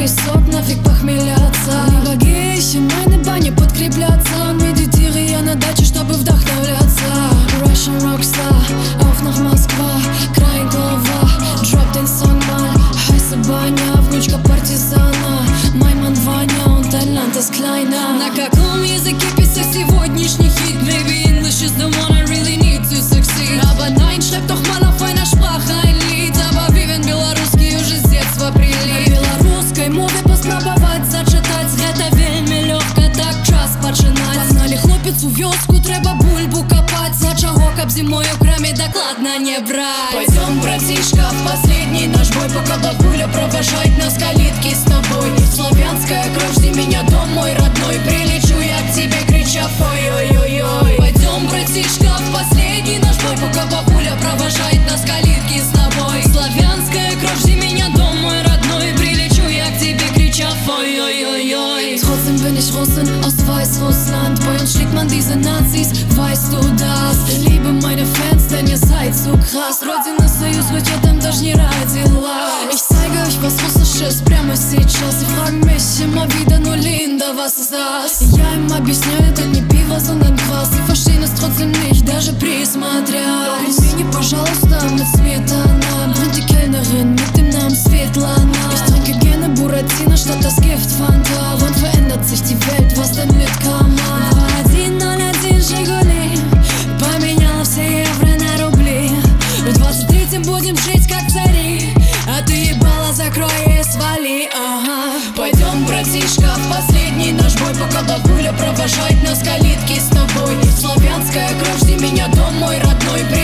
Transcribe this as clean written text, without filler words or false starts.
весь сок, нафиг похмеляться. Не боги, еще на бане подкрепляться. Медитируя на даче, чтобы вдохновляться. Russian Rockstar, auf nach Москва, край голова, drop den Song mal. Heiße баня, внучка партизана. Майман Ваня, он талант из kleiner. На каком языке писать сегодняшний хит? Maybe English is the one I really need to succeed. Aber nein, schreib doch mal auf einer Sprache ein Lied. Aber wie wenn белорусский уже с детства прилип. На белорусской мове паспрабаваць зачытаць. Гэта вельмі лёгка, так час пачынаць. Пагнали хлопец у вёску, трэба бульбу копать. За чаго, каб зимой у краме докладно не брать. Пойдем, братишка, в последний наш бой, пока бабуля провожает нас калитки с тобой. Славянская кровь, жди меня, дом мой родной. Прилечу я к тебе, крича ой-ой-ой-ой. Пойдем, братишка, в последний наш бой, пока бабуля провожает нас калитки с тобой. Славянская кровь, жди меня, дом мой родной. Прилечу я к тебе, крича ой-ой-ой-ой. Trotzdem bin ich Russin aus Weißrussland. Bei uns schlägt man diese Nazis, weißt du das? Ich liebe meine Fans, denn ihr seid so krass. Родина, Союз, ведь я там даже не родилась. Ich zeige euch was Russisches прямо сейчас. Sie fragen mich immer wieder nur Linda, was ist das? Я им объясняю, это не пиво, sondern Квас. Sie verstehen es trotzdem nicht, даже присмотрясь. Извини, пожалуйста, mit Smetana. Bringt die Kellnerin mit dem Namen Svetlana. Ich trinke gerne Buratino statt das Gift Fanta. Wann verändert sich die Welt, was denn mit Karma? 101 Жигули поменяла все евро на рубли. В 23-м будем жить как цари, а ты ебало закрой и свали, ага. Пойдем, братишка, в последний наш бой, пока бабуля провожает нас калитки с тобой. Славянская кровь, жди меня, дом мой родной.